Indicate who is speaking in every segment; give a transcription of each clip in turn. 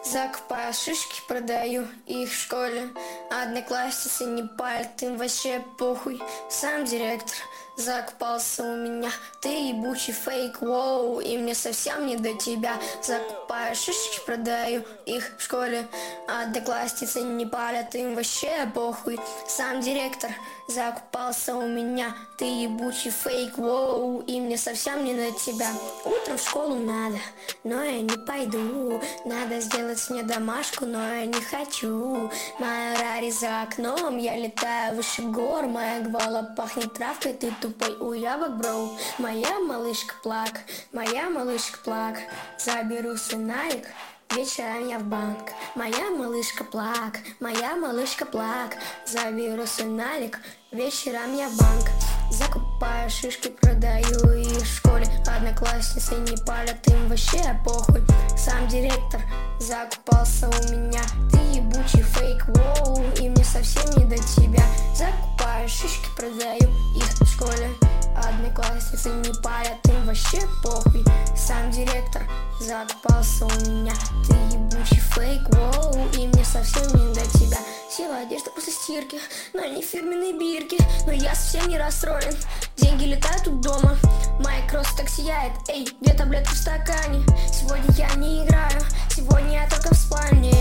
Speaker 1: Закупаю шишки, продаю их в школе. Одноклассницы не палят, им вообще похуй. Сам директор закупался у меня. Ты ебучий фейк, воу, и мне совсем не до тебя. Закупаю шишки, продаю их в школе. Одноклассницы не палят, им вообще похуй. Сам директор закупался у меня. Ты ебучий фейк, воу, и мне совсем не до тебя. Утром в школу надо, но я не пойду. Надо сделать мне домашку, но я не хочу. Моя рари за окном, я летаю выше гор. Моя гвала пахнет травкой, ты тупой уябок, бро. Моя малышка плак, моя малышка плак. Заберу сценарик, вечером я в банк. Моя малышка плак, моя малышка плак. Заберу сценарик, вечером я в банк. Закупаю шишки, продаю их в школе. Одноклассницы не палят, им вообще похуй. Сам директор закупался у меня. Ты ебучий фейк, воу, и мне совсем не до тебя. Закупаю шишки, продаю их в школе. Одноклассницы не палят, им вообще похуй. Сам директор закупался у меня. Ты ебучий фейк, воу, и мне совсем не до тебя. Села одежда после стирки, но не фирменные бирки. Но я совсем не расстроен, деньги летают тут дома. Моя кросс так сияет, эй, 2 таблетки в стакане. Сегодня я не играю, сегодня я только в спальне.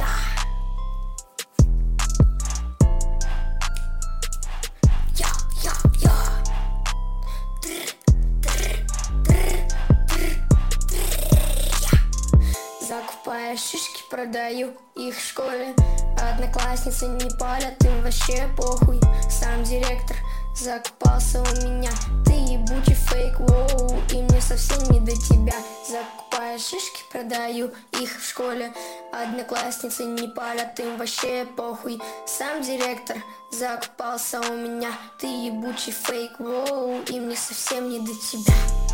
Speaker 1: Закупаю шишки, продаю их в школе. Одноклассницы не палят, им вообще похуй. Сам директор закупался у меня. Ты ебучий фейк, воу, и мне совсем не до тебя. Закупаю шишки, продаю их в школе. Одноклассницы не палят, им вообще похуй. Сам директор закупался у меня. Ты ебучий фейк, воу, и мне совсем не до тебя.